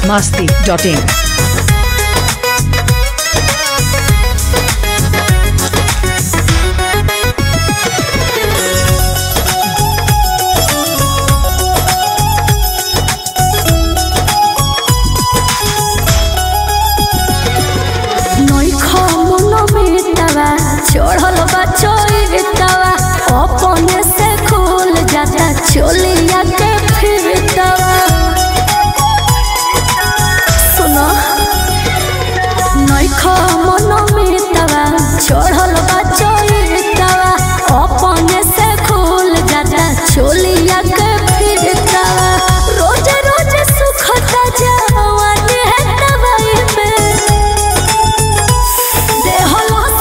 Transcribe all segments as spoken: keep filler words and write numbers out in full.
masti dot in. चढ़ल बा चोइरतवा अपने से खुल जाता चोलिया के फिरतवा सुनो नइखो मन मिरतवा चढ़ल बा चोइरतवा अपने से खुल जाता चोलिया के फिरतवा रोज रोज सुखता जवानी है दवाई में देह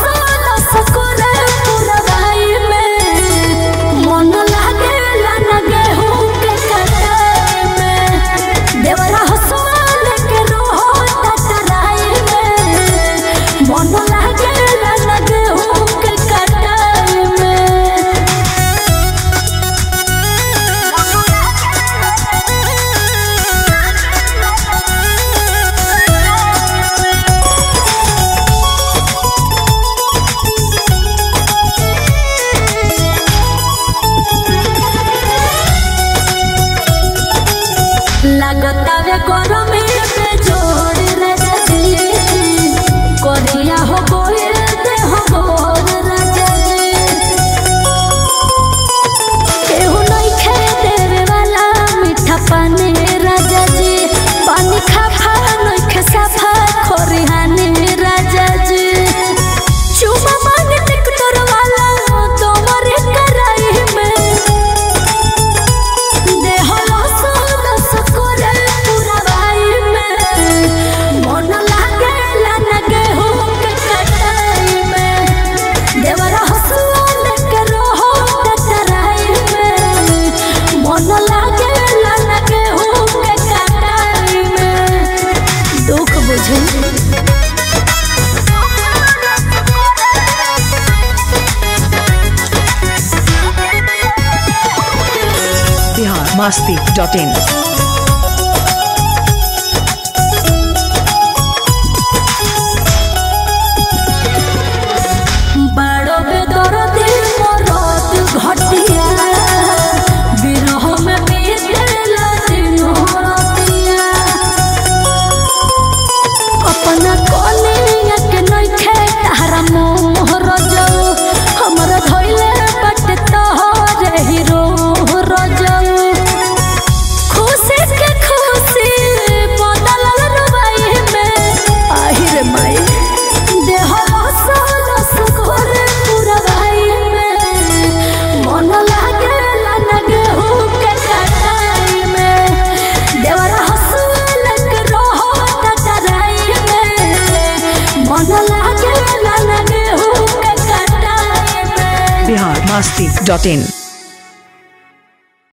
लगतावे गरमी पे जोर राजा जी करिया हो गोए देह गोर राजा जी केहू नहीं खे देवे वाला मीठा पानी राजा जी पानी खाफा नहीं खे साफा खोरिहानी राजा जी चुमा मांगे टिकटर वाला तोमरे कराई में देह masti dot in. बड़ो बेदर्दी मरद घटिया बिरह में बीतेला दिनो रातिया अपना कनिया के नइखे तारा मोह रजऊ हमरा धइले बट तोहरे हीरो रजऊ खुशी के खुशी बदलल रुबाई में आहिर माई देह masti dot in.